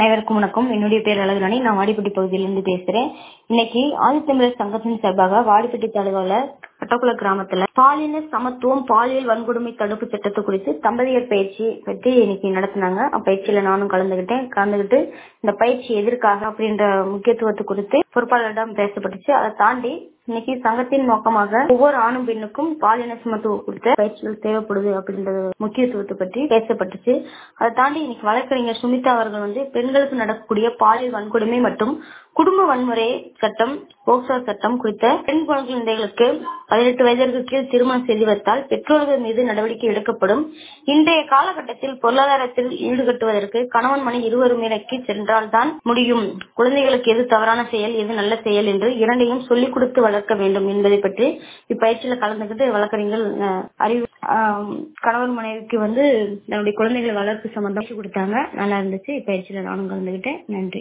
அனைவருக்கும் வணக்கம். என்னுடைய பேர் அழகுராணி. நான் வாடிப்பட்டி பகுதியிலிருந்து பேசுறேன். இன்னைக்கு ஆதித்தமிழர் சங்கத்தின் சார்பாக வாடிப்பட்டி தாலுகால கட்டக்குள கிராமத்துல பாலின சமத்துவம் பாலியல் வன்கொடுமை தடுப்பு சட்டத்தை குறித்து தம்பதியர் பயிற்சி பற்றி இன்னைக்கு நடத்தினாங்க. பயிற்சியில நானும் கலந்துகிட்டு இந்த பயிற்சி எதற்காக அப்படின்ற முக்கியத்துவத்தை குறித்து பொறுப்பாளரிடம் பேசப்பட்டுச்சு. அதை தாண்டி இன்னைக்கு சங்கத்தின் நோக்கமாக ஒவ்வொரு ஆணும் பெண்ணுக்கும் பாலின சமத்துவம் குறித்த பயிற்சிகள் தேவைப்படுது அப்படின்ற முக்கியத்துவத்தை பற்றி பேசப்பட்டுச்சு. அதை தாண்டி இன்னைக்கு வழக்கறிஞர் சுமிதா அவர்கள் பெண்களுக்கு நடக்கக்கூடிய பாலியல் வன்கொடுமை மற்றும் குடும்ப வன்முறை சட்டம் போக்சோ சட்டம் குறித்த பெண் குழந்தைகளுக்கு 18 வயதிற்கு கீழ் திருமணம் செய்து வைத்தால் பெற்றோர்கள் மீது நடவடிக்கை எடுக்கப்படும். இன்றைய காலகட்டத்தில் பொருளாதாரத்தில் ஈடுகட்டுவதற்கு கணவன் மனைவி இருவரும் வேலைக்கு சென்றால்தான் முடியும். குழந்தைகளுக்கு எது தவறான செயல் எது நல்ல செயல் என்று இரண்டையும் சொல்லிக் கொடுத்து வளர்க்க வேண்டும் என்பதை பற்றி இப்பயிற்சியில கலந்துகிட்டு வழக்கறிஞர்கள் அறிவு கணவன் மனைவிக்கு தன்னுடைய குழந்தைகளை வளர்ப்பு சம்பந்தம் கொடுத்தாங்க. நல்லா இருந்துச்சு. இப்பயிற்சியில நானும் கலந்துகிட்டேன். நன்றி.